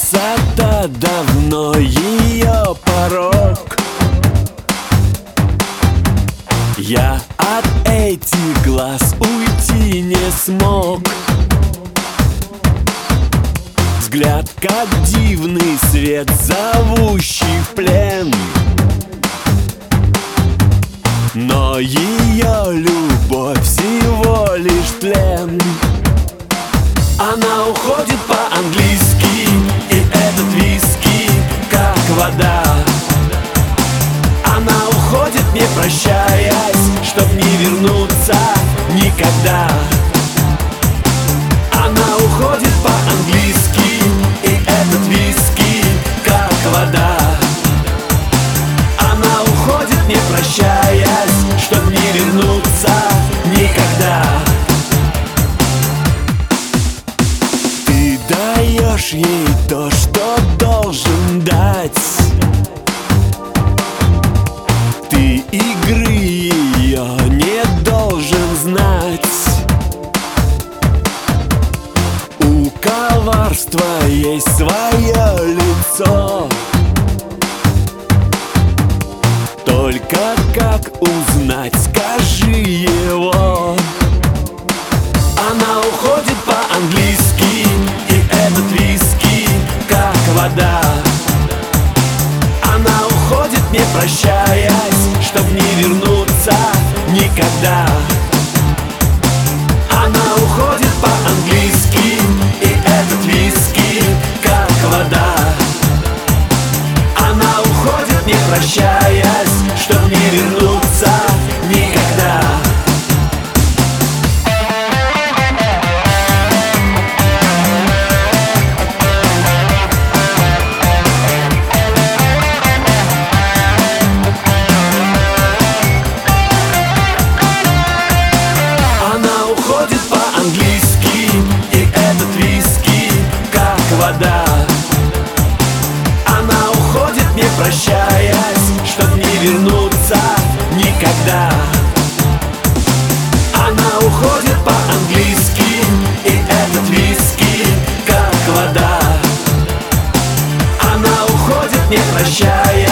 Красота давно ее порок. Я от этих глаз уйти не смог. Взгляд, как дивный свет, зовущий в плен. Но ее любовь всего лишь тлен. Она уходит по-английски, и этот виски как вода. Она уходит, не прощаясь, чтоб не вернуться никогда. Она уходит по-английски, и этот виски как вода. Она уходит, не прощаясь, чтоб не вернуться никогда. Ты даешь ей то, что должен дать. Ты игры ее не должен знать. У коварства есть свое лицо. Только как узнать, скажи его. Она уходит по-английски, и этот виски как вода. Она уходит, не прощаясь, чтоб не вернуться никогда. Она уходит по-английски, и этот виски как вода. Она уходит, не прощаясь, чтоб не вернуться никогда. Она уходит по-английски, и этот виски как вода. Она уходит, не прощаясь, чтоб не вернуться никогда. Она уходит по-английски, и этот виски как вода. Она уходит, не прощаясь.